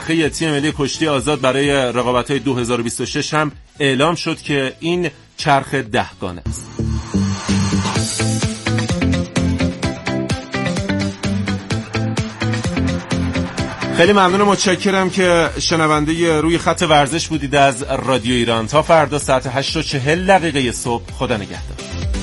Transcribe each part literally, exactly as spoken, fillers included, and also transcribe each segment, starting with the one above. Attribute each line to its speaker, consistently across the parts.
Speaker 1: چرخه تیم ملی کشتی آزاد برای رقابت‌های دو هزار و بیست و شش هم اعلام شد که این چرخه دهگانه است. خیلی ممنون و متشکرم که شنونده روی خط ورزش بودید از رادیو ایران. تا فردا ساعت هشت و چهل دقیقه صبح. خدا نگهدار.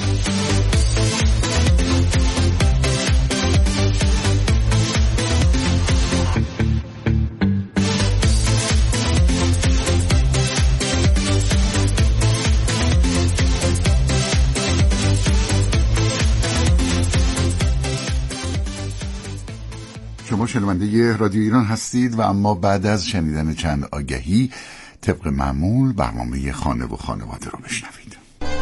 Speaker 2: شما شنونده رادیو ایران هستید و اما بعد از شنیدن چند آگهی طبق معمول برنامه خانه و خانواده رو بشنوید.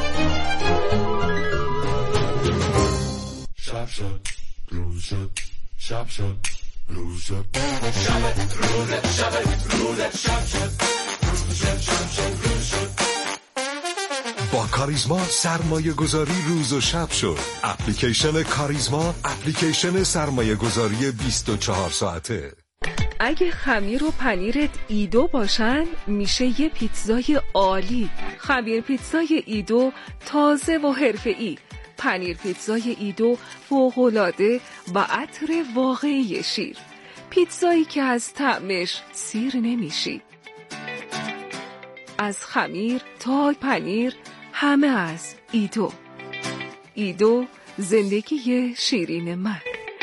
Speaker 2: شب شد روز شد شب شد روز شد شب روز شب روز شب شد روز شد شب شد روز شد.
Speaker 3: با کاریزما سرمایه گذاری روز و شب شد. اپلیکیشن کاریزما، اپلیکیشن سرمایه گذاری بیست و چهار ساعته.
Speaker 4: اگه خمیر و پنیرت ایدو باشن میشه یه پیتزای عالی. خمیر پیتزای ایدو تازه و حرفه‌ای، پنیر پیتزای ایدو فوق‌العاده و عطر واقعی شیر، پیتزایی که از طعمش سیر نمیشی. از خمیر تا پنیر همه از ایدو. ایدو، زندگی شیرین من.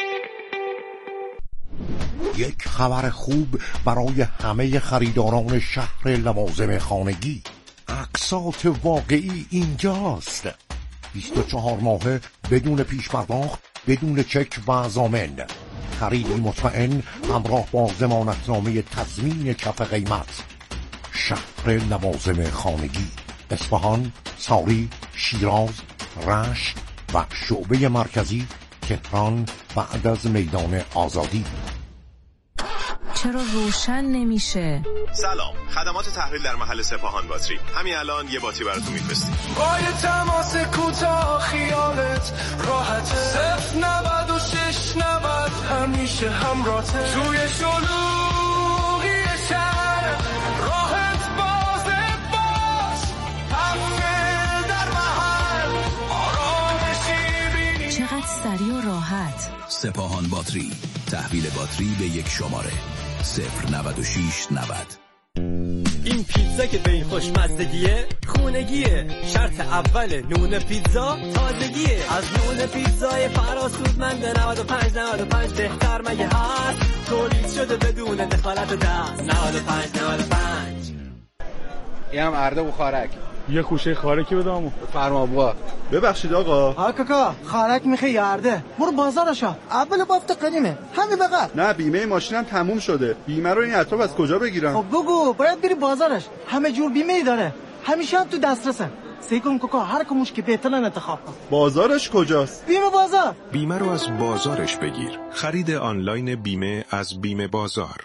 Speaker 5: یک خبر خوب برای همه خریداران شهر لوازم خانگی. اقساط واقعی اینجاست. بیست و چهار ماهه بدون پیش پرداخت، بدون چک و ضامن. خریدی مطمئن همراه با ضمانتنامه تضمین کف قیمت. شهر لوازم خانگی، اصفهان، ساری، شیراز، رشت و شعبه مرکزی تهران بعد از میدان آزادی.
Speaker 6: چرا روشن نمیشه؟
Speaker 7: سلام، خدمات تحویل در محل سپاهان باتری. همین الان یه باتری براتون میفرستیم.
Speaker 8: با یه تماس کوتاه خیالت راحته. صفر نود و شش نود همیشه همراهته. توی شلوغی شهر راحت بازه باش. هفته در محل آرامشی بینی.
Speaker 6: چقدر سریع و راحت.
Speaker 9: سپاهان باتری، تحویل باتری به یک شماره صفر نود و شش نود.
Speaker 10: این پیتزا که به این خوشمزدگیه خونگیه. شرط اول نون پیتزا تازگیه. از نون پیتزای فراسودمند نود و پنج نود و پنج بهتر مگه هست؟ تولید شده بدون دخالت دست. نود و پنج نود و پنج.
Speaker 11: اینم ارده بخارک.
Speaker 12: یه خوشه خارکی بدامو.
Speaker 11: فرما بوا.
Speaker 13: ببخشید آقا.
Speaker 14: ها کاکا خارک میخوای یارده. برو بازارشا. اول بافت قدیمه. همین بقى.
Speaker 13: نه بیمه ماشینم تموم شده. بیمه رو این اطراف از کجا بگیرم؟
Speaker 14: خب بگو باید بری بازارش. همه جور بیمه ای داره. همیشه هم تو دسترسه. سعی کن کاکا هر کموش که بهترن انتخاب کن.
Speaker 13: بازارش کجاست؟
Speaker 14: بیمه بازار.
Speaker 3: بیمه رو از بازارش بگیر. خرید آنلاین بیمه از بیمه بازار.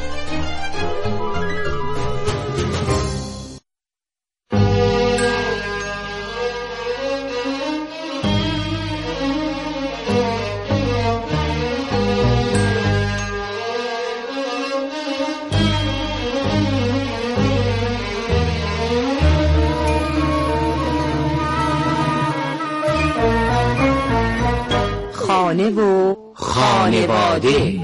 Speaker 15: خانه و خانواده.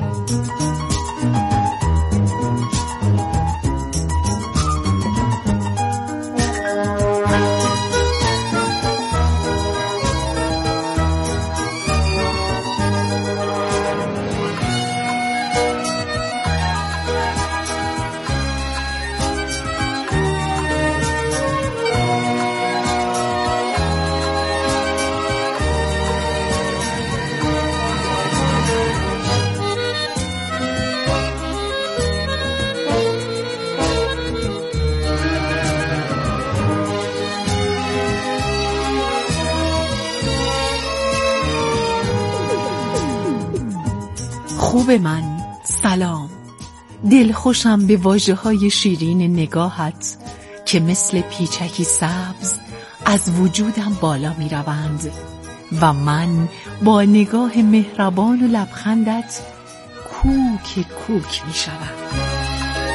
Speaker 16: خوب من سلام، دلخوشم به واژه های شیرین نگاهت که مثل پیچکی سبز از وجودم بالا می روند و من با نگاه مهربان و لبخندت کوک کوک می شوم.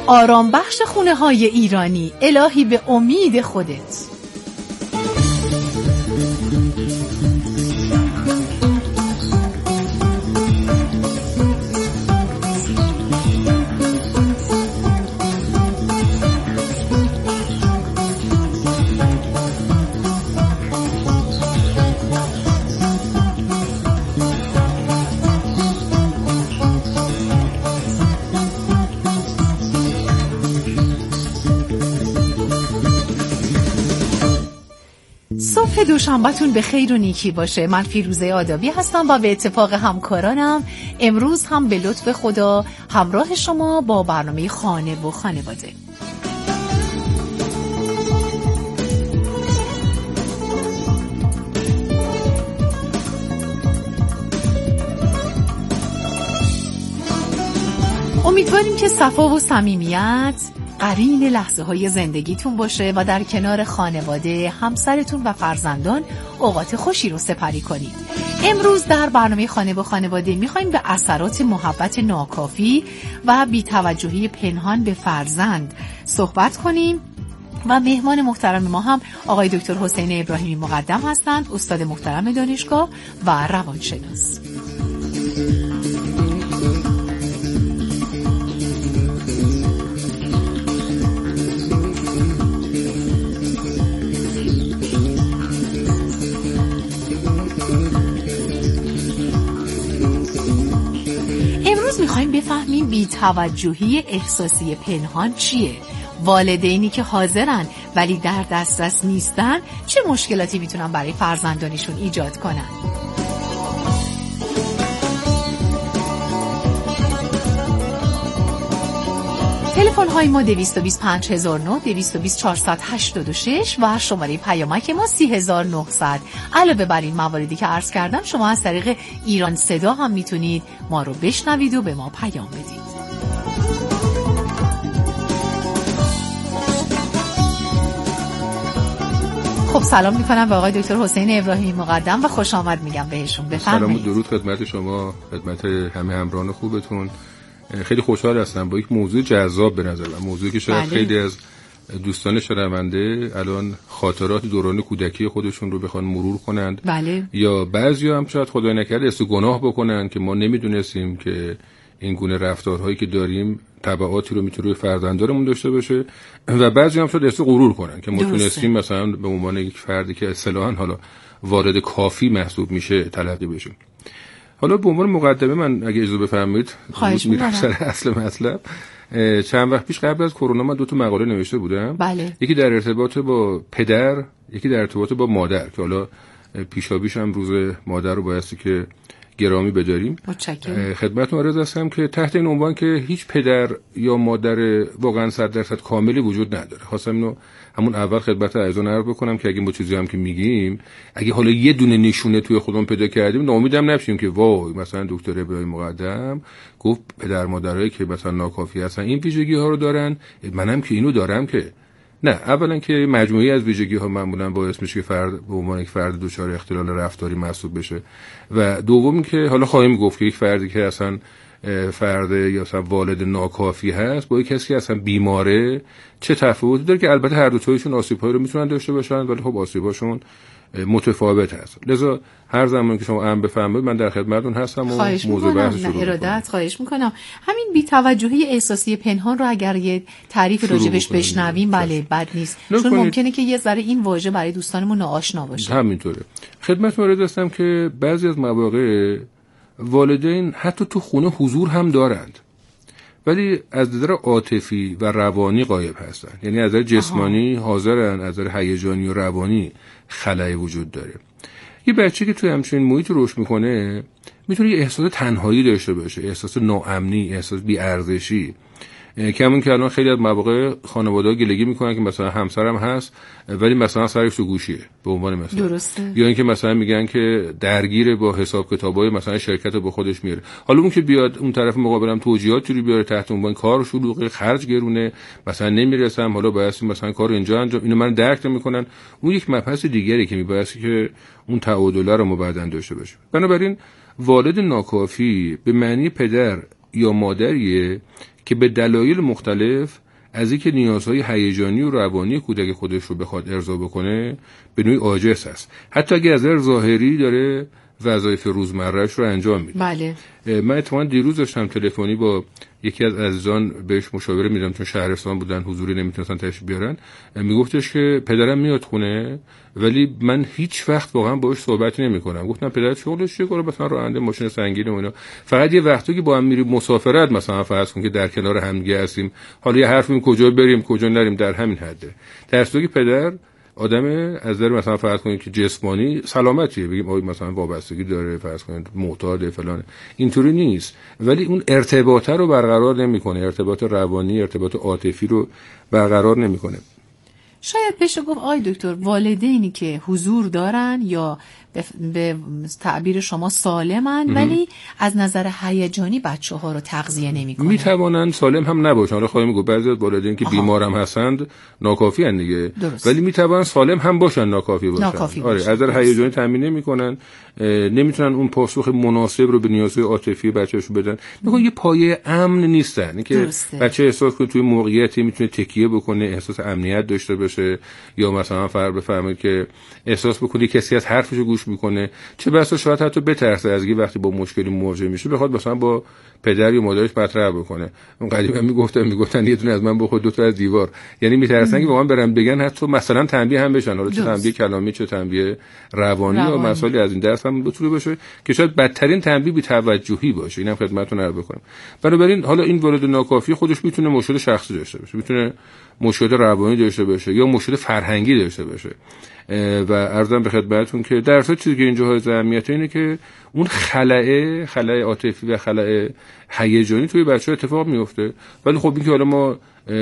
Speaker 16: آرام بخش خونه های ایرانی، الهی به امید خودت. صبح دوشنبه‌تون به خیر و نیکی باشه. من فیروزه آدابی هستم و به اتفاق همکارانم امروز هم به لطف خدا همراه شما با برنامه خانه و خانواده. امیدواریم که صفا و صمیمیت قرین لحظه های زندگیتون باشه و در کنار خانواده، همسرتون و فرزندان اوقات خوشی رو سپری کنید. امروز در برنامه خانه با خانواده میخوایم به اثرات محبت ناکافی و بی‌توجهی پنهان به فرزند صحبت کنیم و مهمان محترم ما هم آقای دکتر حسین ابراهیمی مقدم هستند، استاد محترم دانشگاه و روانشناس. میخوایم بفهمیم بی‌توجهی احساسی پنهان چیه؟ والدینی که حاضرن ولی در دسترس نیستن چه مشکلاتی میتونن برای فرزندانشون ایجاد کنن؟ تلفن های ما دویست و بیست و پنج هزار و نه، دویست و بیست چهارصد و هشتاد و شش و شماره پیامک ما سی هزار و نهصد. علاوه بر این مواردی که عرض کردم شما از طریق ایران صدا هم میتونید ما رو بشنوید و به ما پیام بدید. خب سلام میکنم به آقای دکتر حسین ابراهیمی مقدم و خوش آمد میگم بهشون. بفرمایید.
Speaker 17: سلام و درود خدمت شما، خدمت همه همراهان خوبتون. خیلی خوشحال هستم با یک موضوع جذاب به نظر من، موضوعی که شاید بله. خیلی از دوستان شنونده الان خاطرات دوران کودکی خودشون رو بخوان مرور کنند
Speaker 16: بله.
Speaker 17: یا بعضیا هم شاید خدای نکرده است گناه بکنن که ما نمیدونستیم که این گونه رفتارهایی که داریم تبعاتی رو میتونه روی فرزندانمون داشته باشه و بعضی هم شاید است غرور کنن که ما تونستیم مثلا به عنوان یک فردی که اصطلاحاً حالا وارد کافی محسوب میشه تلقی بشه. حالا به عنوان مقدمه من اگه اجازه بفرمایید میرم سر اصل مطلب. چند وقت پیش قبل از کرونا من دو تا مقاله نوشته بودم
Speaker 16: بله.
Speaker 17: یکی در ارتباط با پدر، یکی در ارتباط با مادر که حالا پیشاپیش هم روز مادر رو بایستی که گرامی بداریم. خدمتتون عرض هستم که تحت این عنوان که هیچ پدر یا مادر واقعا صد درصد کاملی وجود نداره. خواستم اینو همون اول خدمت عزیزان عرض بکنم که اگه ما چیزی هم که میگیم اگه حالا یه دونه نشونه توی خودمون پیدا کردیم ناامیدم نشیم که وای مثلا دکتر ابراهیمی مقدم گفت پدر مادرایی که مثلا ناکافی هستن این ویژگی ها رو دارن، منم که اینو دارم که نه. اولا که مجموعی از ویژگی ها معمولا باعث میشه که فرد به عنوان یک فرد دچار اختلال رفتاری محسوب بشه و دوم که حالا خواهیم گفت که یک فردی که اصلا فرد یا اصلا والد ناکافی هست با یک کسی که اصلا بیماره چه تفاوتی داره که البته هر دو تایشون آسیب‌هایی رو میتونن داشته باشن ولی خب آسیب‌هاشون متفاوت هست. لذا هر زمانی که شما ام بفرمایید من در خدمتتون هستم و موضوع بحث شروع
Speaker 16: کنم. خواهش میکنم. همین بی‌توجهی احساسی پنهان رو اگر یه تعریف راجبش بشنویم بله بد نیست، چون ممکنه که یه ذره این واژه برای دوستانمون ناآشنا باشه.
Speaker 17: همینطوره. خدمتتون عرض هستم که بعضی از مواقع والدین حتی تو خونه حضور هم دارند ولی از نظر عاطفی و روانی غایب هستن، یعنی از نظر جسمانی آها. حاضرن، از نظر هیجانی و روانی خلأ وجود داره. یه بچه که توی همچین محیط رشد میکنه میتونه یه احساس تنهایی داشته باشه، احساس ناامنی، احساس بی‌ارزشی که همون که الان خیلی از مواقع خانواده‌ها گلگی میکنن که مثلا همسرم هست ولی مثلا سرش تو گوشیه به عنوان مثلا
Speaker 16: درسته.
Speaker 17: یا اینکه مثلا میگن که درگیر با حساب کتابای مثلا شرکت با خودش میاره، حالا اون که بیاد اون طرف مقابلم توجیهات جوری بیاره تحت عنوان کار شلوغه، خرج گرونه، مثلا نمیرسم، حالا باید مثلا کار اینجا انجام، اینو من درک نمیکنن. اون یک مبحث دیگری که میبایستی که اون تعادل رو ما بعداً داشته باشیم. بنابراین والد ناکافی به معنی پدر یا مادریه که به دلایل مختلف از اینکه نیازهای هیجانی و روانی کودک خودش رو بخواد ارضا بکنه به نوعی عاجز است. حتی اگه از نظر ظاهری داره وظایف روزمره‌اش رو انجام میده.
Speaker 16: بله.
Speaker 17: من اتفاقا دیروز داشتم تلفنی با یکی از عزیزان بهش مشاوره میدم، چون شهرستان بودن حضوری نمیتونستن تشریف بیارن. میگفتش که پدرم میاد خونه ولی من هیچ وقت واقعا باهاش صحبت نمیکنم. گفتم پدرت شغلش چیه؟ گفت مثلا راننده ماشین سنگین و اینا. فقط یه وقتی که با هم میریم مسافرت مثلا فرض کن که در کنار هم دیگه هستیم، حالا یه حرف میزنیم کجا بریم کجا نریم، در همین حده. در صورتی که پدر آدم از نظر مثلا فرض کنید که جسمانی سلامتیه، بگیم آقا مثلا وابستگی داره، فرض کنید معتاد فلان، اینطوری نیست، ولی اون ارتباطه رو برقرار نمیکنه، ارتباط روانی، ارتباط عاطفی رو برقرار نمیکنه.
Speaker 16: شاید بشه گفت آی دکتر والدینی که حضور دارن یا به تعبیر شما سالمن ولی از نظر هیجانی بچه ها رو تغذیه نمیکنن.
Speaker 17: میتوانن سالم هم نباشن. حالا خواهیم گفت بعضی از والدین که بیمار هم هستند ناکافی ان دیگه، ولی میتوانن سالم هم باشن ناکافی باشن.
Speaker 16: ناکافی
Speaker 17: آره از نظر هیجانی تامین نمیکنن، نمیتونن اون پاسخ مناسب رو به نیازهای عاطفی بچه‌شون بدن. میگن یه پایه امن نیستن، اینکه بچه احساس کنه توی موقعیتی میتونه تکیه بکنه، احساس امنیت داشته باشه، یا مثلا فرض بفرمایید که احساس بکنه کسی از حرفشو گوش میکنه، چه بسا شاید حتی بترسه از اینکه وقتی با مشکلی مواجه میشه بخواد مثلا با پدر یا مادرش مطرح بکنه. اون قدیما میگفتن میگفتن یه دونه از من بخور دو تا از دیوار، یعنی میترسن که واقعا برن بگن حتی مثلا تنبیه هم بشن، حالا چه تنبیه کلامی چه تنبیه روانی, روانی. یا مسائلی از این دست هم بتونه باشه که شاید بدترین تنبیه بی توجهی باشه. اینم خدمتتون عرض بکنم. بنابراین حالا این والد ناکافی خودش میتونه مشکل شخصی داشته باشه، میتونه مشکل روانی داشته باشه یا مشکل فرهنگی داشته باشه. و عرضم به خدمتتون که در اصل چیزی که اینجا های اهمیت اینه که اون خلأ خلأ عاطفی و خلأ هیجانی توی بچه‌ها اتفاق میفته. ولی خب اینکه حالا ما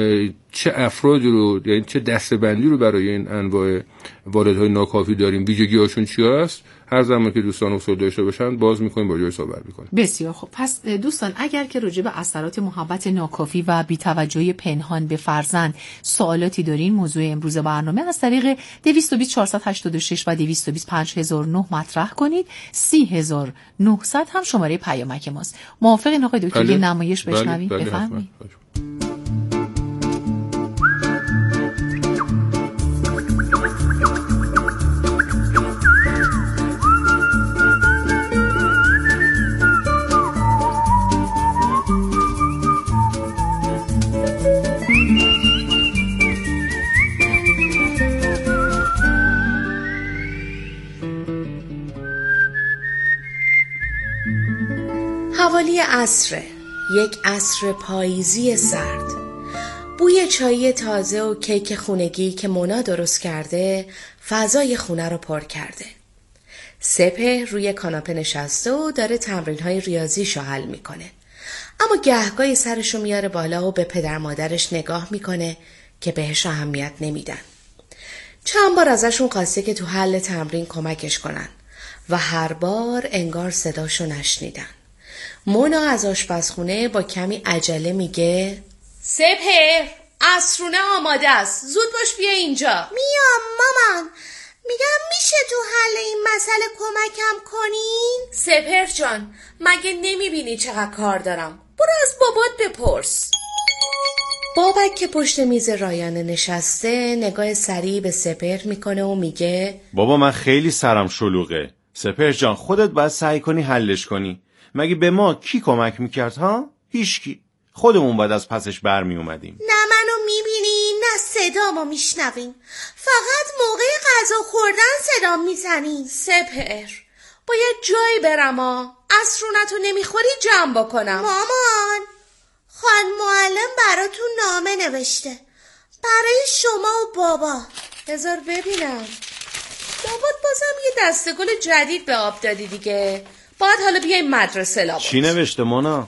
Speaker 17: چه افرادی رو یعنی چه دسته‌بندی رو برای این انواع والدهای ناکافی داریم، ویژگی‌هاشون چی هست، هر زمان که دوستان اصول داشته باشن باز می‌کنیم با جای صحبت می‌کنیم.
Speaker 16: بسیار خب. پس دوستان اگر که راجع به اثرات محبت ناکافی و بی‌توجهی پنهان به فرزند سوالاتی دارین، موضوع امروز برنامه از طریق دویست و بیست چهارصد و هشتاد و شش و دویست و بیست پنج هزار و نه مطرح کنید. سی هزار و نهصد هم شماره پیامک ماست. موافقین آقای دکتر یه نمایش بشنویم؟ بفرمایید.
Speaker 18: حوالی عصره، یک عصر پاییزی سرد. بوی چای تازه و کیک خونگی که مونا درست کرده فضای خونه رو پر کرده. سپهر روی کاناپه نشسته و داره تمرین‌های ریاضیشو حل میکنه. اما گهگاهی سرشو میاره بالا و به پدر مادرش نگاه میکنه که بهش اهمیت نمیدن. چند بار ازشون خواسته که تو حل تمرین کمکش کنن و هر بار انگار صداشو نشنیدن. مونا از آشپزخونه با کمی عجله میگه سپهر عصرونه آماده است، زود باش بیا اینجا.
Speaker 19: میام مامان. میگم میشه تو حل این مسئله کمکم کنین؟
Speaker 18: سپهر جان مگه نمیبینی چقدر کار دارم؟ برو از بابات بپرس. بابک که پشت میز رایانه نشسته نگاه سریع به سپهر میکنه و میگه
Speaker 20: بابا من خیلی سرم شلوغه. سپهر جان خودت باید سعی کنی حلش کنی. مگه به ما کی کمک میکرد ها؟ هیچکی. خودمون باید از پسش برمی اومدیم.
Speaker 19: نه منو میبینین نه صدامو میشنوین. فقط موقع غذا خوردن صدام میزنین.
Speaker 18: سپهر باید جایی برم ها. عصرونتو نمیخوری جمع بکنم.
Speaker 19: مامان خان معلم براتون نامه نوشته برای شما و بابا.
Speaker 18: بذار ببینم. بابات بازم یه دسته گل جدید به آب دادی دیگه. باید حالا بیای مدرسه لابد.
Speaker 20: چی نوشته مونا؟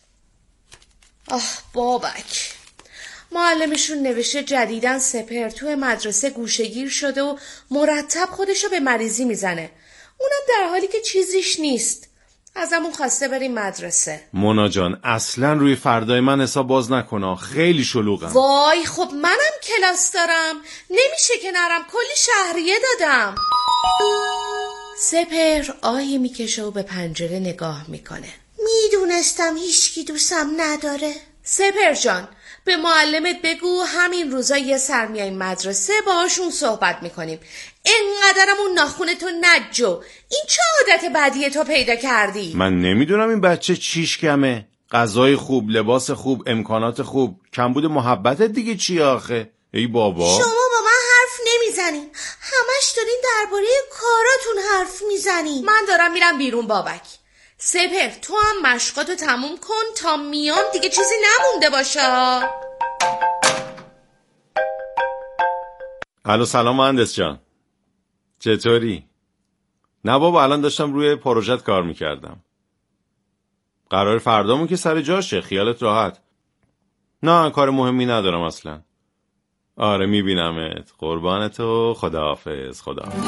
Speaker 18: آه بابک معلمشون نوشته جدیدن سپهر تو مدرسه گوشه‌گیر شده و مرتب خودشو به مریضی میزنه، اونم در حالی که چیزیش نیست. ازمون خواسته بریم مدرسه.
Speaker 20: مونا جان اصلا روی فردای من حساب باز نکنه، خیلی شلوغم.
Speaker 18: وای خب منم کلاس دارم، نمیشه که نرم، کلی شهریه دادم. سپهر آهی میکشه و به پنجره نگاه میکنه.
Speaker 19: میدونستم هیچکی دوستم نداره.
Speaker 18: سپر جان، به معلمت بگو همین روزا یه سرمیای مدرسه باهاشون صحبت میکنیم. انقدرم اون ناخونتو نجو. این چه عادت بدیه تو پیدا کردی؟
Speaker 20: من نمیدونم این بچه چیش کمه. غذای خوب، لباس خوب، امکانات خوب، کمبود محبت دیگه چی آخه؟ ای بابا،
Speaker 19: شما با من حرف نمیزنین، همش دارین درباره کاراتون حرف میزنین.
Speaker 18: من دارم میرم بیرون بابک. سپر تو هم مشقاتو تموم کن تا میام دیگه چیزی نمونده باشه.
Speaker 20: الو سلام مهندس جان، چطوری؟ نه بابا، الان داشتم روی پروژت کار میکردم. قرار فردامون که سر جاشه، خیالت راحت. نه کار مهمی ندارم اصلا. آره میبینمت، قربانتو، خداحافظ. خداحافظ.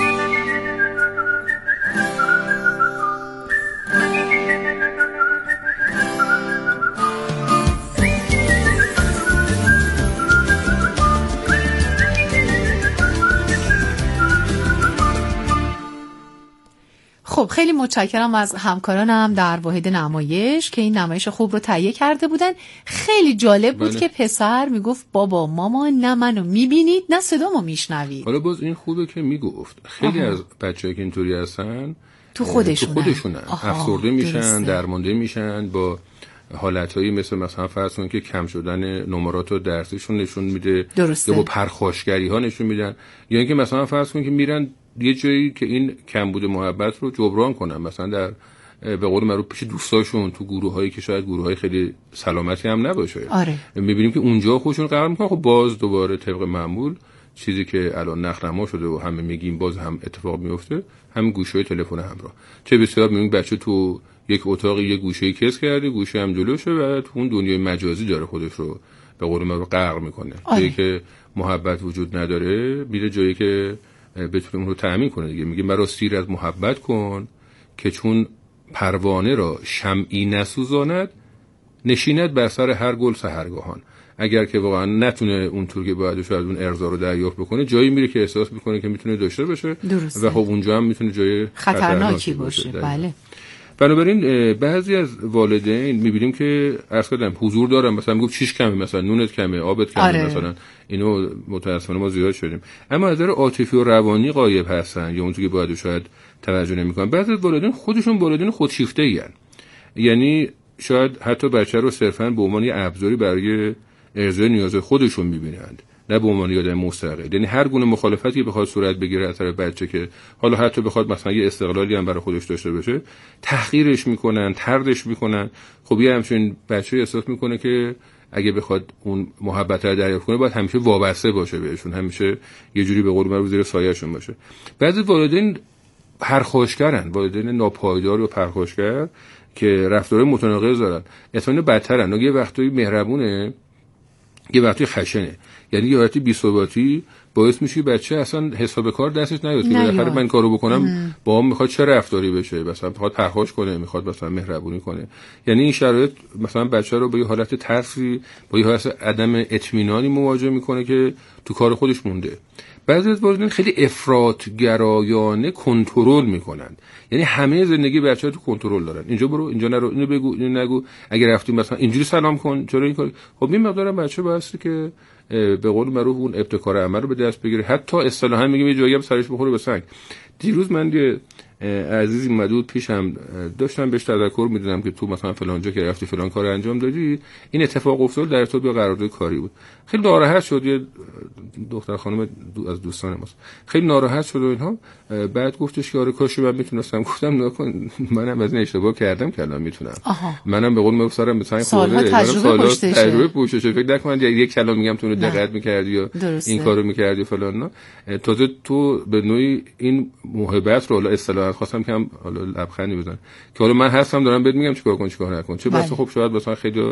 Speaker 16: خب خیلی متشکرم از همکارانم در واحد نمایش که این نمایش خوب رو تهیه کرده بودن. خیلی جالب بود بله. که پسر میگفت بابا ماما نه منو میبینید نه صدامو میشنوید.
Speaker 17: حالا باز این خوبه که میگفت خیلی آها. از بچه‌ها که اینطوری هستن
Speaker 16: تو خودشونن,
Speaker 17: تو خودشونن. افسرده میشن، درسته. درمانده میشن، با حالتایی مثل مثلا فرض کنید که کم شدن نمرات درسیشون نشون میده،
Speaker 16: درسته.
Speaker 17: یا با پرخاشگری ها نشون میدن، یا اینکه مثلا فرض کنید که میرن یه جایی که این کمبود محبت رو جبران کنن، مثلا در به قول معروف پیش دوستاشون، تو گروهایی که شاید گروهای خیلی سلامتی هم نباشه.
Speaker 16: آره.
Speaker 17: میبینیم که اونجا خودشون قرار میکنن. خب باز دوباره طبق معمول چیزی که الان نخنما شده و همه میگیم باز هم اتفاق میفته، همین گوشهای تلفن همراه. چه بسیار میبینیم بچه تو یک اتاق یک گوشه‌ای کس کرده، گوشه هم جلوشه و تو اون دنیای مجازی داره خودش رو به قول معروف غرق میکنه.
Speaker 16: آره.
Speaker 17: جایی که محبت وجود نداره میره جایی که بتونه اون رو تأمین کنه دیگه. میگه مرا سیر از محبت کن که چون پروانه را شمعی نسوزاند، نشیند بر سر هر گل سحرگاهان. اگر که واقعا نتونه اونطور که باید شاید اون ارضا رو دریافت بکنه، جایی میره که احساس میکنه که میتونه داشته باشه.
Speaker 16: درسته.
Speaker 17: و خب اونجا هم میتونه جای
Speaker 16: خطرناکی باشه. بله.
Speaker 17: بنابراین بعضی از والدین میبینیم که عرض کردم حضور دارن، مثلا میگم چیش کمه، مثلا نونت کمه، آبت کمه. آره. مثلا اینو متاسفانه ما زیاد شدیم، اما از نظر عاطفی و روانی غایب هستن یا اونطوری که باید شاید توجه نمیکنن. بعضی از والدین خودشون والدین خودشیفته این، یعنی شاید حتی بچه رو صرفا به عنوان یه ابزاری برای ارضای نیازهای خودشون میبینند، نه به عنوان یه آدم مستقل. یعنی هر گونه مخالفتی بخواد صورت بگیره از طرف بچه که حالا حتی بخواد مثلا یه استقلالی هم برای خودش داشته باشه، تحقیرش میکنن، طردش میکنن. خب یه همچین بچه احساس میکنه که اگه بخواد اون محبت رو دریافت کنه باید همیشه وابسته باشه بهشون، همیشه یه جوری به قول معروف زیر سایه‌شون باشه. بعضی والدین پرخاشگرن، والدین ناپایدار و پرخاشگر که رفتار متناقض دارن، اصلا بدترن. یه وقتی مهربونه، یه وقتی خشنه، یعنی یه وقتی بی‌ثباتی باعث میشه بچه اصلا حساب کار دستش نیاد که بالاخره من کارو بکنم ام. با هم میخواد چه رفتاری بشه، مثلا میخواد پرخاش کنه، میخواد مثلا مهربونی کنه. یعنی این شرایط مثلا بچه رو با یه حالت ترسی، با یه حالت عدم اطمینانی مواجه میکنه که تو کار خودش مونده. بعضی از والدین خیلی افراط‌گرایانه کنترل میکنن، یعنی همه زندگی بچه‌ها تو کنترل دارن. اینجا برو، اینجا نرو، اینو بگو، اینو نگو، اگر رفتیم مثلا اینجوری سلام کن، چرا این کار. خب این مقدار بچه واسه که به قول معروف اون ابتکار عمل رو به دست بگیره، حتی اصطلاحاً میگیم یه جایی هم سرش بخوره به سنگ. دیروز من یه عزیزی مدود پیشم داشتم بهش تذکر میدادم که تو مثلا فلان جا که رفتی فلان کار انجام دادی، این اتفاق افتاد در تو به قرارداد کاری بود. خیلی ناراحت شد، یه دختر خانم دو از دوستان ماست، خیلی ناراحت شد و اینها. بعد گفتش که آره کاش من میتونستم. گفتم نکن، منم از این اشتباه کردم که الان میتونم. منم به قول معروف سرم به سنگ خورده، منم سالات تجربه پوششه. فکر نکن یک کلام میگم تو دقت میکردی یا این کارو میکردی فلان. نه تازه تو به نوعی این محبت رو، حالا اصطلاحاً خواستم که هم حالا لبخندی بزنم که حالا من هستم دارم بهت میگم چیکار کن چیکار نکن. چه بسا خب شاید مثلا خیلی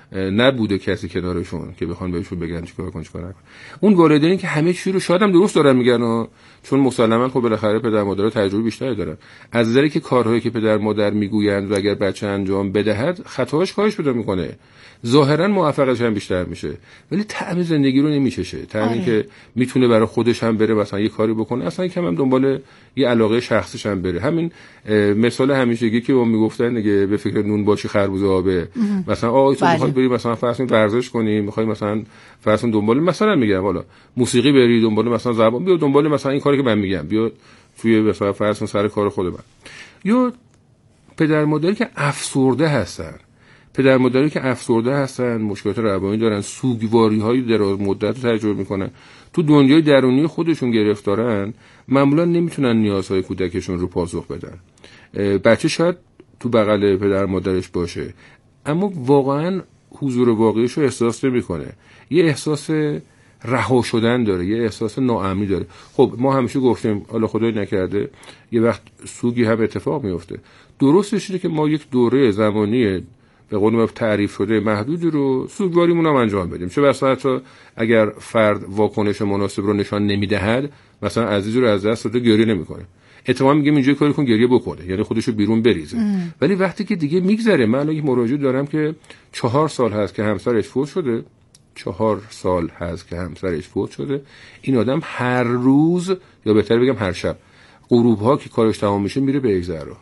Speaker 17: نبوده کسی کنارشون که بخوان بهشون بگن چیکار کن چیکار نکن. اون والدینی که همه چی رو شاید هم درست دارن میگن، چون مسلماً خب بالاخره پدر مادر تجربه بیشتری دارن، از نظری که کارهایی که پدر مادر میگویند و اگر بچه انجام بدهد خطاش کاهش پیدا میکنه، ظاهرا موفقیتش هم بیشتر میشه، ولی طعم زندگی رو نمیچشه. طعمی آره. که میتونه برای خودش هم بره مثلا یه کاری بکنه، اصلا یکم هم دنبال یه علاقه شخصیش هم بره. همین مثال همیشگی که ما میگفتن دیگه، به فکر نون باشی خربوزه آبه. مثلا آقا تو بخواد بریم مثلا فرض کنیم ورزش کنیم، میخوای مثلا فرض کن دنبال مثلا میگم حالا موسیقی بری، دنبال مثلا زبان بیا، دنبال مثلا این کاری که من میگم بیا توی مثلا فرض کن سر کار خود من. یا پدر مادری که افسرده هستن، پدر مادری که افسرده هستن، مشکلات روانی دارن، سوگواری‌های دراز مدت رو تجربه میکنن، تو دنیای درونی خودشون گرفتارن، معمولا نمیتونن نیازهای کودکشون رو پاسخ بدن. بچه شاید تو بغل پدر مادرش باشه اما واقعا حضور واقعیش رو احساس نمیکنه، یه احساس رها شدن داره، یه احساس ناامنی داره. خب ما همیشه گفتیم حالا خدای نکرده یه وقت سوگی هم اتفاق میفته، درستش اینه که ما یک دوره زمانی به قول ما تعریف شده محدودی رو سوگواریمون هم انجام بدیم، چه بسا حتی اگر فرد واکنش مناسب رو نشان نمیدهد، مثلا عزیزی رو از دست داده گریه نمیکنه، اتفاقا میگم اینجوری کاری کن گریه بکنه، یعنی خودشو بیرون بریزه. ام. ولی وقتی که دیگه میگذره، من یک مراجعه دارم که چهار سال هست که همسرش فوت شده، چهار سال هست که همسرش فوت شده، این آدم هر روز یا بهتر بگم هر شب غروب ها که کارش تمام میشه میره به اگزرا،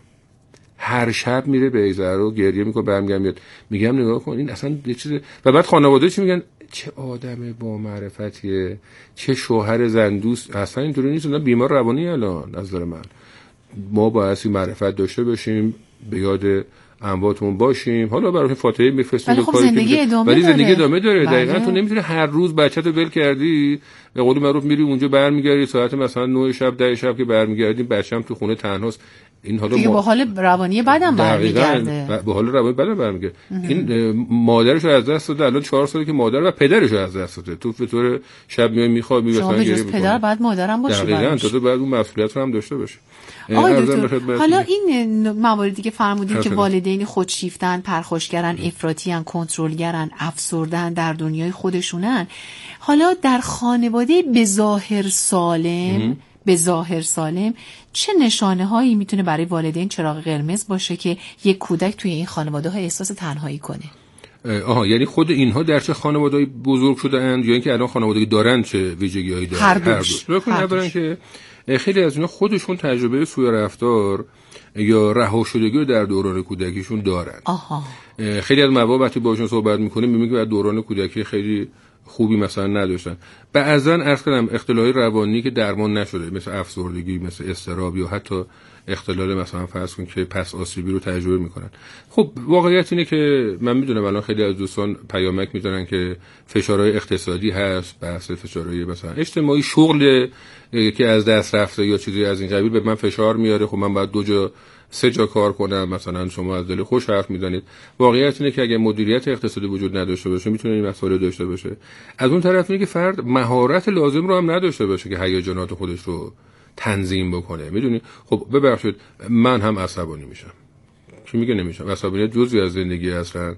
Speaker 17: هر شب میره به اگزرا گریه میکنه، برمیگردم میاد میگم نگاه کن این اصلا یه چیز. و بعد خانواده چی میگن؟ چه آدم با معرفتیه، چه شوهر زن دوست. اصلا اینطوری نیست، بیمار روانی الان از نظر من. ما باید این معرفت داشته باشیم، به یاد امواتمون باشیم، حالا برای فاتحه میفرستیم
Speaker 16: ولی خب زندگی ادامه
Speaker 17: ولی
Speaker 16: داره.
Speaker 17: زندگی ادامه داره.
Speaker 16: بله.
Speaker 17: دقیقاً تو نمیتونی هر روز بچه‌تو ول کردی به قول معروف میری اونجا برمیگردی ساعت مثلا نه شب ده شب که برمیگردیم بچه‌م تو خونه تنهاست. این حالا
Speaker 16: دیگه
Speaker 17: ما...
Speaker 16: با حال روانی بعدم برمیگرده،
Speaker 17: با حال روانی بعدم برمیگرده. این مادرش رو از دست داده، الان چهار ساله که مادر و پدرش رو از دست داده. تو به طور شب میای میخوابی مثلا گریه می‌کنی.
Speaker 16: پدر بعد مادرم باشه.
Speaker 17: دقیقاً تو بعد اون مسئولیت رو هم داشته باشه.
Speaker 16: آقای دکتر حالا این مواردی که فرمودین که والدین خودشیفتن، پرخاشگرن، افراطیان، کنترلگرن، افسردن، در دنیای خودشونن، حالا در خانواده به ظاهر سالم به ظاهر سالم چه نشانه هایی میتونه برای والدین چراغ قرمز باشه که یک کودک توی این خانواده ها احساس تنهایی کنه؟
Speaker 17: آها، یعنی خود اینها در چه خانواده‌ای بزرگ شده‌اند یا اینکه الان خانوادگی دارن چه ویژگی‌هایی دارن؟
Speaker 16: هر دوش.
Speaker 17: هر دوش. که خیلی از اینا خودشون تجربه سوء رفتار یا رها شدگی رو در دوران کودکیشون دارن.
Speaker 16: آها.
Speaker 17: خیلی از مواقع وقتی باهاشون صحبت می‌کنیم می‌بینیم که در دوران کودکی خیلی خوبی مثلا نداشتن. بعضاً عرض کردم اختلال‌های روانی که درمان نشده، مثل افسردگی، مثل اضطراب یا حتی اختلال مثلا فرض کن که پس آسیبی رو تجربه میکنن. خب واقعیت اینه که من میدونم الان خیلی از دوستان پیامک میدونن که فشارهای اقتصادی هست، بحث فشارهای مثلا اجتماعی، شغل که از دست رفته یا چیزی از این قبیل به من فشار میاره، خب من باید دو جا سه جا کار کنم، مثلا شما از دل خوش حرف میزنید. واقعیت اینه که اگه مدیریت اقتصادی وجود نداشته باشه میتونه این مسائل داشته باشه. از اون طرف اینه که فرد مهارت لازم رو هم نداشته باشه که هیجانات خودش رو تنظیم بکنه. میدونی خب ببخشید من هم عصبانی میشم، چی میگه نمیشم، عصبانیت جزئی از زندگی اصلا.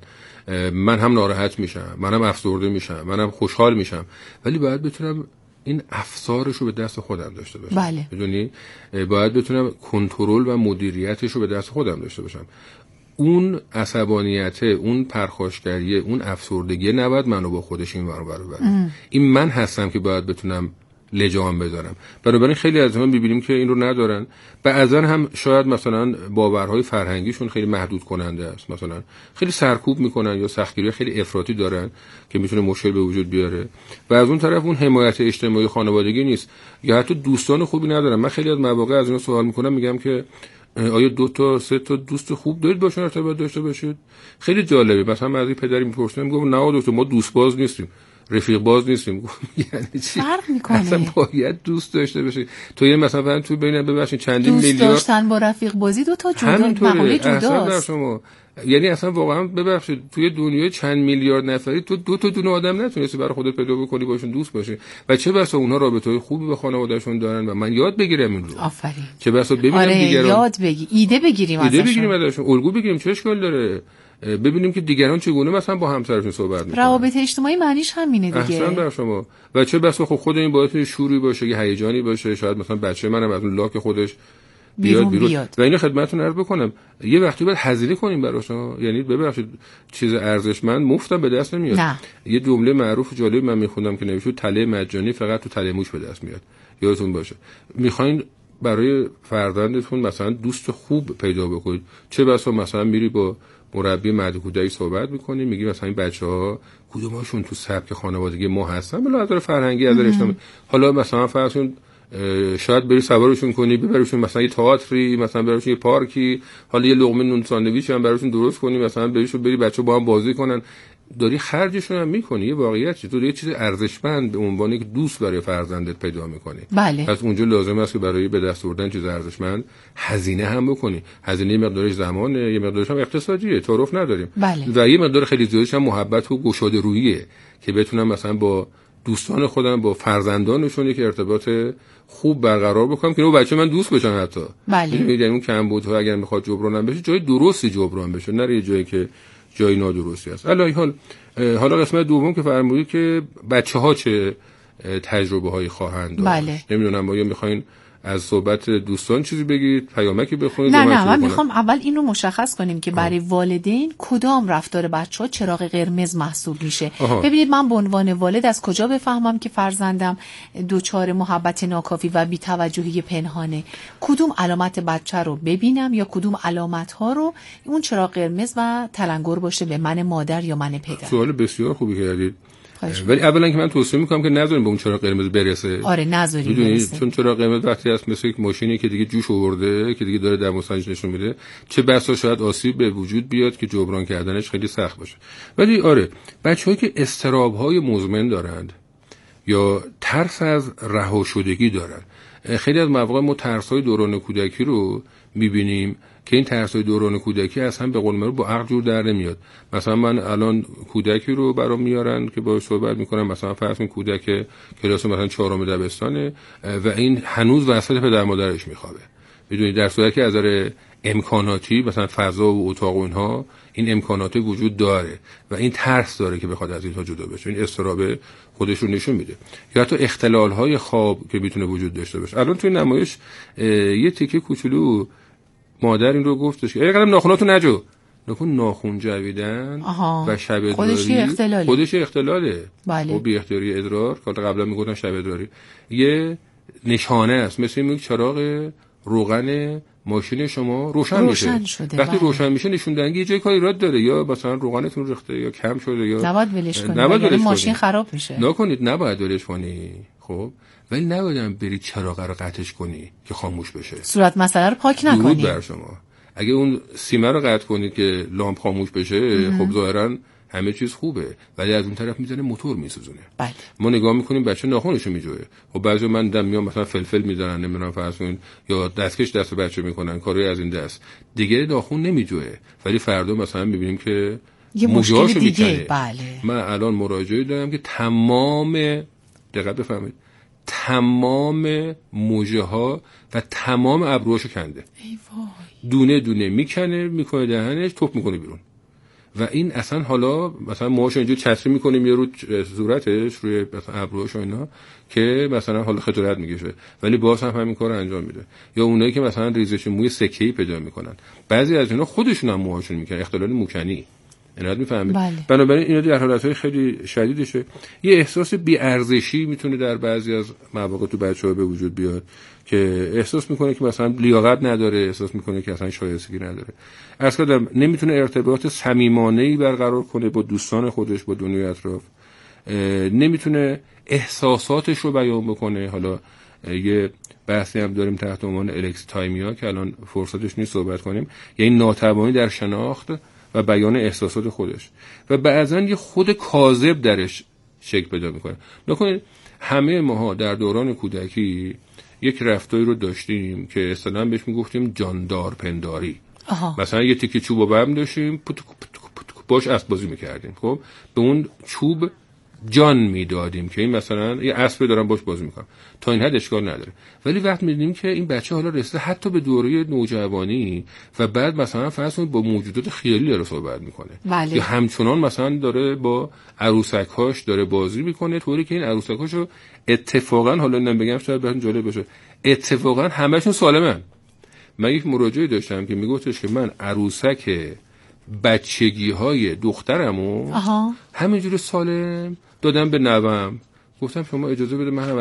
Speaker 17: من هم ناراحت میشم، منم افسرده میشم، منم خوشحال میشم، ولی باید بتونم این افسارش رو به دست خودم داشته باشم.
Speaker 16: بله.
Speaker 17: میدونی باید بتونم کنترل و مدیریتش رو به دست خودم داشته باشم. اون عصبانیت، اون پرخاشگری، اون افسردگی نباید منو با خودش این ور اون ور ببره. این من هستم که باید بتونم لجام بذارم. بنابراین خیلی از ما می‌بینیم که این رو ندارن. بعضا هم شاید مثلا باورهای فرهنگیشون خیلی محدود کننده است، مثلا خیلی سرکوب میکنن یا سختگیری خیلی افراطی دارن که میتونه مشکل به وجود بیاره. و از اون طرف اون حمایت اجتماعی خانوادگی نیست یا حتی دوستان خوبی ندارن. من خیلی از مواقع از اینا سوال میکنم، میگم که آیا دو تا سه تا دوست خوب دارید باشون ارتباط داشته باشید؟ خیلی جالبه. مثلا من از این پدری میپرسیدم، میگم نه دکتر ما دوست باز نیستیم، رفیق باز نیستیم. یعنی چی؟
Speaker 16: فرق میکنه.
Speaker 17: اصلا باید دوست داشته باشی. تو یه مثلا تو ببین ببخشید چندین میلیارد
Speaker 16: دوست داشتن با رفیق بازی دو تا جدا مقوله جداست.
Speaker 17: شما یعنی اصلا واقعا ببخشید توی دنیای چند میلیارد نفری تو دو تا دونه آدم نتونستی برای خودت پیدا بکنی باشون دوست باشی. و چه بسا اونها رابطه‌های خوبی با خانواده‌شون دارن و من یاد بگیرم این رو.
Speaker 16: آفرین.
Speaker 17: چه بسا ببینم
Speaker 16: آره
Speaker 17: دیگران
Speaker 16: یاد بگی، ایده بگیریم ازشون.
Speaker 17: ایده بگیریم ازشون، الگو بگیریم، چه اشکال داره؟ ببینیم که دیگران چگونه مثلا با همسرشون صحبت میکنن.
Speaker 16: روابط اجتماعی معنیش همینه دیگه.
Speaker 17: احسن بر شما. و چه بسا خب خود این باعث شوری باشه، یه هیجانی باشه، شاید مثلا بچه منم از اون لاک خودش بیاد بیرون, بیرون. و اینو خدمتتون عرض بکنم، یه وقتی باید هزینه کنیم براش. یعنی ببخشید چیز ارزشمند مفتم به دست نمیاد.
Speaker 16: نه.
Speaker 17: یه جمله معروف جالب من میخوندم که نوشته تله مجانی فقط تو تله موش به دست میاد. یادتون باشه. میخواین برای فرزندتون مثلا دوست خوب پیدا بکنید. چه بسا مثلا میری با مربی مهد کودکی صحبت میکنی، میگی مثلا این بچه‌ها کدوماشون تو سبک خانوادگی ما هستن، بلا از نظر فرهنگی از نظر اجتماعی، حالا مثلا فرضون شاید بری سوارشون کنی، ببرشون مثلا یه تئاتری، مثلا ببرشون یه پارکی، حالا یه لقمه نون ساندویچ هم براشون درست کنی، مثلا بهشون بری بچه‌ها با هم بازی کنن، داری خرجشون هم میکنی. یه واقعیت چه تو یه چیز ارزشمند به عنوان یک دوست برای فرزندت پیدا میکنی.
Speaker 16: بله.
Speaker 17: پس اونجا لازم است که برای به دست آوردن چیز ارزشمند هزینه هم بکنی. هزینه مقدارش زمانه، یه مقدارش هم اقتصادیه، تعارف نداریم.
Speaker 16: بله.
Speaker 17: و یه مقدار خیلی زیادش هم محبت و گشاده روییه که بتونم مثلا با دوستان خودم، با فرزندانشون یک ارتباط خوب برقرار بکنم که اون بچه من دوست بشن حتی.
Speaker 16: بله.
Speaker 17: یعنی اون کمبودها اگر میخواد جبران بشه، جای درستی جبران بشه، نه یه جایی که جای نادرستی است. علی حال حالا قسمت دوم که فرمودید که بچه‌ها چه تجربه هایی خواهند داشت.
Speaker 16: بله.
Speaker 17: نمیدونم آیا میخواین از صحبت دوستان چیزی بگید، پیامکی بخونید؟
Speaker 16: نه نه من میخوام اول این رو مشخص کنیم که برای والدین کدام رفتار بچه‌ها چراغ قرمز محسوب میشه. آها. ببینید من به عنوان والد از کجا بفهمم که فرزندم دوچار محبت ناکافی و بی‌توجهی پنهانه؟ کدوم علامت بچه رو ببینم یا کدوم علامت ها رو اون چراغ قرمز و تلنگر باشه به من مادر یا من پدر؟
Speaker 17: سوال بسیار خوبی کردید. ولی اولا که من توصیه میکنم که نذاریم به اون چراغ قرمز برسه.
Speaker 16: آره نذاریم برسه.
Speaker 17: چون چراغ قرمز وقتی هست مثل یک ماشینی که دیگه جوش آورده، که دیگه داره دم و سنج نشون میده، چه بسا شاید آسیب به وجود بیاد که جبران کردنش خیلی سخت باشه. ولی آره بچه‌هایی که اضطراب‌های مزمن دارند یا ترس از رها شدگی دارند، خیلی از مواقع ما ترس‌های دوران کودکی رو میبینیم که این ترس‌های دوران کودکی اصلا به قول معروف با عقل جور در نمیاد. مثلا من الان کودکی رو برام میارن که باهاش صحبت میکنم، مثلا فرض کن کودک کلاس مثلا چهارم دبستانه و این هنوز وسط پدر مادرش میخوابه. بدونید در صورتی که از نظر امکاناتی مثلا فضا و اتاق و اینها این امکانات وجود داره و این ترس داره که بخواد از اینها جدا بشه، این اضطراب خودش رو نشون میده. یا حتی اختلال‌های خواب که میتونه وجود داشته باشه. الان توی نمایش یه تیکه کوچولو مادر این رو گفتش که ای قدم ناخوناتو نجو. نکن ناخون جویدن و شب ادراری
Speaker 16: خودش اختلاله.
Speaker 17: خودش اختلاله.
Speaker 16: بله.
Speaker 17: و بی اختیاری ادرار که قبلا میگفتن شب ادراری یه نشانه است، مثل میگه چراغ روغن ماشین شما روشن,
Speaker 16: روشن
Speaker 17: میشه.
Speaker 16: شده.
Speaker 17: وقتی
Speaker 16: بله.
Speaker 17: روشن میشه نشون دهنده یه جای کاری ایراد داره، یا مثلا روغنتون ریخته یا کم شده یا
Speaker 16: نباید ولش کنید، نباید ماشین خراب میشه.
Speaker 17: نکنید، نباید ولش کنی. خب ولی نباید بری چراغ رو قطعش کنی که خاموش بشه.
Speaker 16: صورت مسئله رو پاک نکنید.
Speaker 17: درود بر شما. اگه اون سیمه رو قطع کنید که لامپ خاموش بشه، خب ظاهرا همه چیز خوبه، ولی از اون طرف میزنه موتور میسوزونه.
Speaker 16: بله.
Speaker 17: ما نگاه میکنیم بچه ناخونشو میجوه. خب بعضی من دیدم میام مثلا فلفل میذارن، نمیدونم فرض کن یا دستکش دست بچه میکنن، کاری از این دست دیگه ناخون نمیجوه، ولی فردا مثلا میبینیم که
Speaker 16: یه مشکل دیگه. بله.
Speaker 17: من الان مراجعه دارم که تمام دقت بفهمید تمام موجه ها و تمام ابروهاشو کنده.
Speaker 16: ای وای.
Speaker 17: دونه دونه میکنه، میکنه دهنش، توپ میکنه بیرون. و این اصلا حالا مثلا موهاشو اینجوری چتری میکنیم یا رو صورتش، روی مثلا ابروهاش و اینا، که مثلا حالا خجالت میکشه، ولی باز هم همین کارو انجام میده. یا اونایی که مثلا ریزش موی سکه‌ای پیدا میکنن، بعضی از اینا خودشون هم موهاشون میکنن، اختلال موکنی. اینات میفهمید؟
Speaker 16: بله.
Speaker 17: بنابراین اینا در حالتهای خیلی شدیدشه. یه احساس بی‌ارزشی میتونه در بعضی از مواقع تو بچه‌ها به وجود بیاد که احساس میکنه که مثلا لیاقت نداره، احساس میکنه که اصلا شایستگی نداره. اصلا نمیتونه ارتباط صمیمانه‌ای برقرار کنه با دوستان خودش، با دنیای اطراف. نمیتونه احساساتش رو بیان بکنه. حالا یه بحثی هم داریم تحت عنوان الکستایمیا که الان فرصتش نیست صحبت کنیم، یعنی ناتوانی در شناخت و بیان احساسات خودش، و بعضا یه خود کاذب درش شکل پیدا میکنه. نکنید همه ماها در دوران کودکی یک رفتاری رو داشتیم که اصطلاحاً بهش میگفتیم جاندار پنداری.
Speaker 16: آها.
Speaker 17: مثلا یه تیکه چوب و برم داشتیم، پتک پتک پتک باش اسب بازی میکردیم. خب به اون چوب جان میدادیم که این مثلا یه اسب دارم باش بازی میکنم، تا این حد اشکال نداره. ولی وقت میدونیم که این بچه حالا رسیده حتی به دوره نوجوانی و بعد مثلا فرض کنید با موجودات خیالی داره صحبت میکنه،
Speaker 16: بله.
Speaker 17: یا همچنان مثلا داره با عروسک‌هاش داره بازی میکنه، طوری که این عروسک‌هاشو اتفاقا حالا نم بگم شاید براتون جالب باشه، اتفاقا همه‌شون سالمن. من یک مراجعه داشتم که میگفتش که من عروسک بچگی های دخترمو همینجوری سالم دادم به نوام. گفتم شما اجازه بده من هم